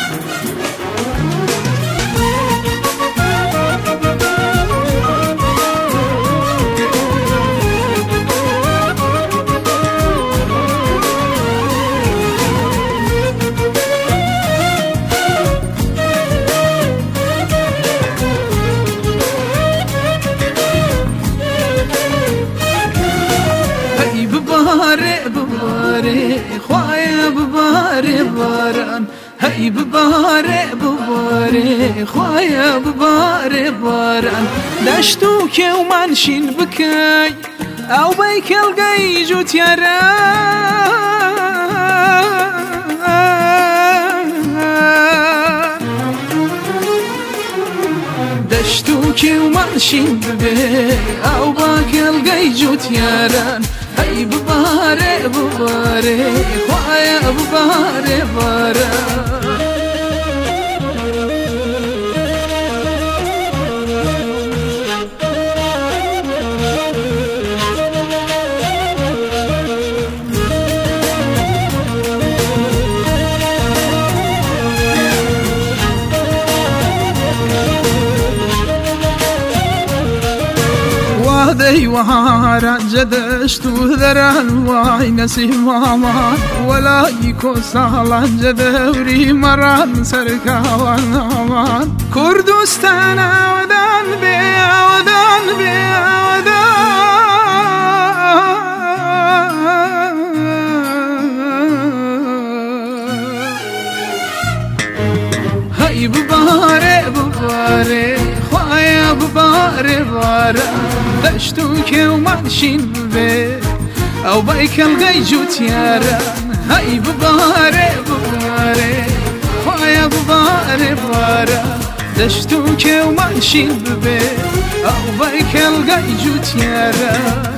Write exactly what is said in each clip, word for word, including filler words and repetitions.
بباره بباره خواهی بباره باران هی بباره بباره خواهی بباره باران دشتو که و منشین بکی او بیکل گی جو تیاره دشتو که و منشین ببی او بیکل گی جو تیاره هی بباره بباره خواهی بباره باران وهذي وهارا جدشت ذرا الواي نسيم وامان ولا يكو سهلا جدوري مران سركا ونامان كردستان ودان بيا ودان بيا ودان هاي بباري بباري خوايا بباري باري دشتو که و منشین ببی او بیکل گی جو تیاران هی بباره بباره خواهی بباره باره دشتو که و منشین ببی او بیکل گی جو تیاران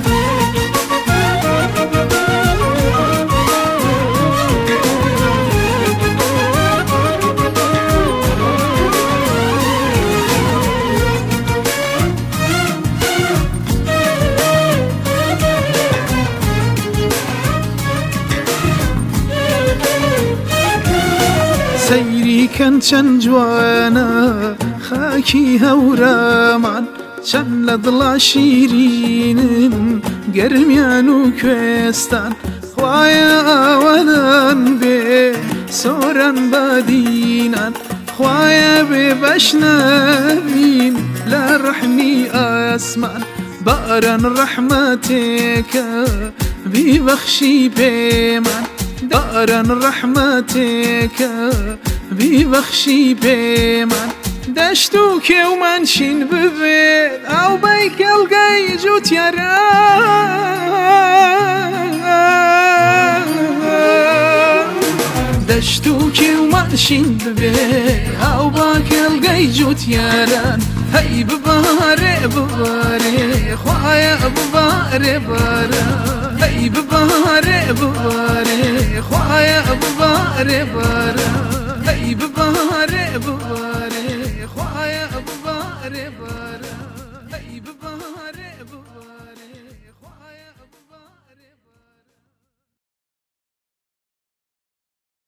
سيري كان چەند جوانە خاکی هەورامان چەند لە دڵا شیرینن گەرمیان و کوێستان خوایە ئاوەدان بێ سۆران بادینان خوایە بێ بەش نەبین لە ڕەحمی ئاسمان باران ڕەحمەتێکە بیبەخشی پێمان دارن رحمتك ببخشي بمن دشتو که و منشین ببید او بیکل گی جو تیاره دشتو که و منشین ببید او بیکل گی جو تیاره هی بباره بباره خواهی بباره باره هی بباره بباره خواهی بباره باره هی بباره بباره